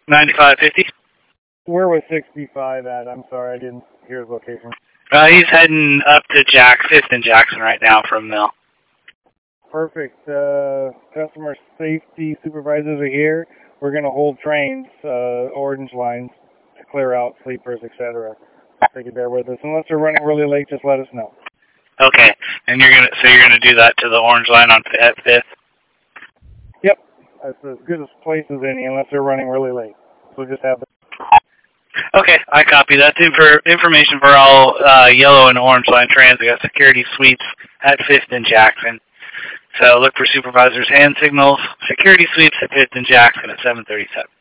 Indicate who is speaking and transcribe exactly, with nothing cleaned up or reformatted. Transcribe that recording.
Speaker 1: ninety-five fifty.
Speaker 2: Where was sixty-five at? I'm sorry, I didn't hear his location.
Speaker 1: Uh, he's heading up to Jack, fifth and Jackson right now from Mill.
Speaker 2: Perfect. Uh, customer safety supervisors are here. We're going to hold trains, uh, orange lines, to clear out sleepers, et cetera. So you can bear with us. Unless they're running really late, just let us know.
Speaker 1: Okay, and you're gonna so you're gonna do that to the orange line on at fifth.
Speaker 2: Yep, that's as good a place as any, unless they're running really late. So just have.
Speaker 1: Okay, I copy. That's infor information for all uh, yellow and orange line trains. We got security sweeps at fifth and Jackson. So look for supervisors' hand signals. Security sweeps at fifth and Jackson at seven thirty-seven.